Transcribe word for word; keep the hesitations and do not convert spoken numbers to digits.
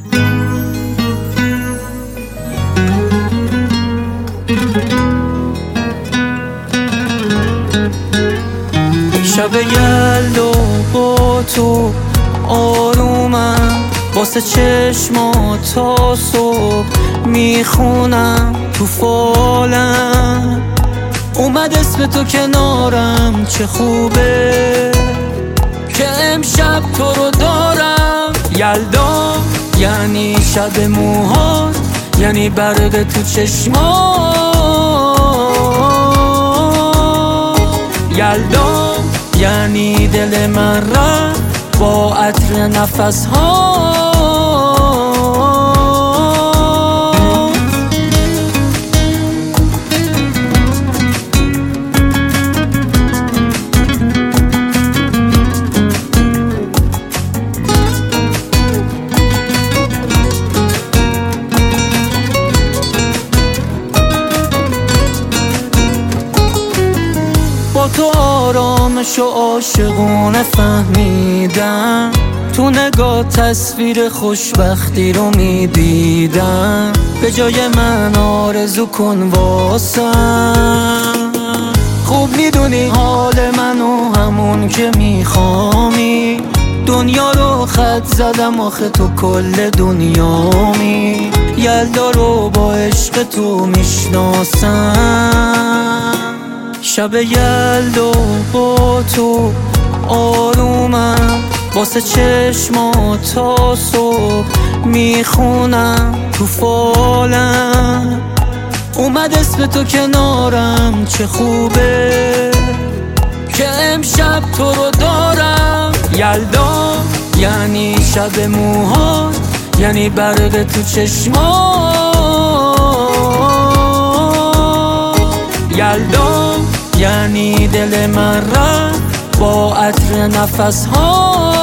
شب یلدا با تو آرومم، واسه چشمات تا صبح میخونم تو فالم. اومد اسم تو کنارم، چه خوبه که امشب تو رو دارم. یلدا یعنی شب موهات، یعنی برق تو چشمات. یلدا یعنی دل من رفت با عطر نفس ها. با تو آرامش و عاشقونه فهمیدم، تو نگاه تصویر خوشبختی رو میدیدم. به جای من آرزو کن واسم، خوب میدونی حال منو همون که میخوامی. دنیا رو خط زدم آخه تو کل دنیامی. یلدا رو با عشق تو میشناسم. شب یلدا با تو آرومم، واسه چشمات تا صبح میخونم تو فالم. اومد اسم تو کنارم، چه خوبه که امشب تو رو دارم. یلدا یعنی شب موهات، یعنی برق تو چشمات. یلدا یعنی دل من رفت با عطر نفس ها.